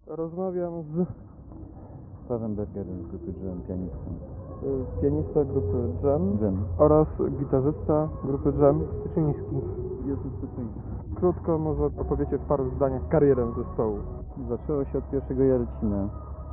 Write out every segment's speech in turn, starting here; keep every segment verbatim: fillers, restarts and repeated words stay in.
Rozmawiam z Pawłem Bergerem z grupy Dżem, pianistą. y, pianista grupy Dżem Dżem. oraz gitarzysta grupy Dżem Styczyński. Jezus Styczyński. Krótko może opowiecie w paru zdaniach karierę zespołu. Zaczęło się od pierwszego Jarocina.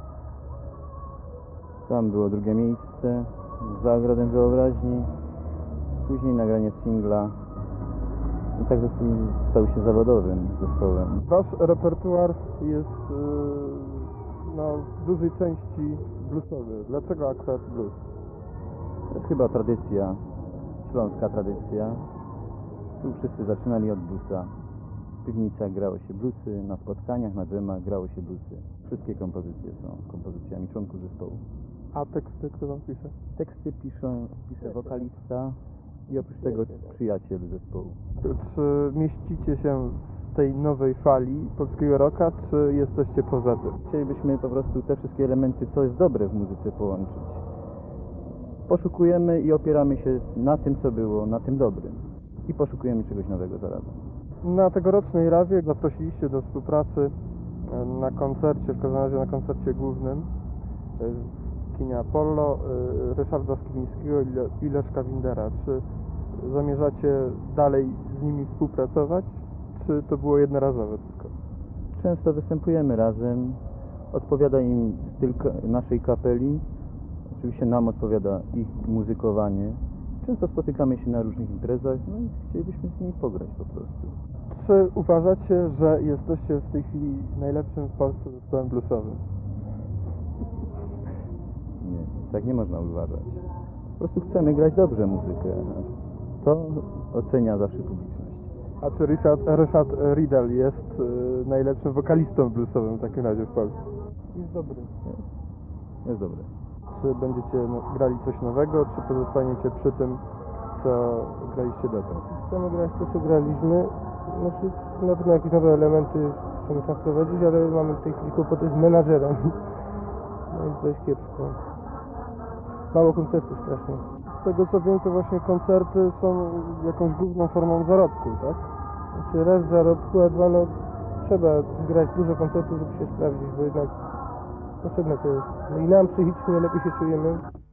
Tam było drugie miejsce, za ogrodem wyobraźni. Później nagranie singla. I tak zespół stał się zawodowym zespołem. Wasz repertuar jest y, no, w dużej części bluesowy. Dlaczego akurat blues? To jest chyba tradycja, śląska tradycja. Tu wszyscy zaczynali od bluesa. W piwnicach grało się bluesy, na spotkaniach, na dżemach grało się bluesy. Wszystkie kompozycje są kompozycjami członków zespołu. A teksty kto wam pisze? Teksty piszą, pisze wokalista i oprócz tego przyjaciel zespołu. Czy mieścicie się w tej nowej fali polskiego rocka, czy jesteście poza tym? Chcielibyśmy po prostu te wszystkie elementy, co jest dobre w muzyce, połączyć. Poszukujemy i opieramy się na tym, co było, na tym dobrym. I poszukujemy czegoś nowego zarazem. Na tegorocznej rawie zaprosiliście do współpracy e, na koncercie, w każdym razie na koncercie głównym e, w kinie Apollo e, Ryszarda Skibnickiego i Le- i Leszka Windera. Czy zamierzacie dalej z nimi współpracować, czy to było jednorazowe tylko? Często występujemy razem, odpowiada im styl ka- naszej kapeli, oczywiście nam odpowiada ich muzykowanie. Często spotykamy się na różnych imprezach, no i chcielibyśmy z nimi pograć po prostu. Czy uważacie, że jesteście w tej chwili najlepszym w Polsce zespołem bluesowym? Nie, tak nie można uważać. Po prostu chcemy grać dobrze muzykę. To ocenia zawsze publiczność. A czy Richard, Ryszard Riedel jest y, najlepszym wokalistą bluesowym w takim razie w Polsce? Jest dobry. Jest dobre. Czy będziecie no, grali coś nowego, czy pozostaniecie przy tym, co graliście dotąd? Chcemy grać to, co graliśmy. Znaczy, na pewno jakieś nowe elementy chcemy tam wprowadzić, ale mamy w tej chwili kłopoty z menadżerem. No jest dość kiepsko. Mało koncertów strasznie. Z tego co wiem, to właśnie koncerty są jakąś główną formą zarobku, tak? Znaczy, raz w zarobku, a dwa, no trzeba grać dużo koncertów, żeby się sprawdzić, bo jednak potrzebne to jest. No i nam psychicznie lepiej się czujemy.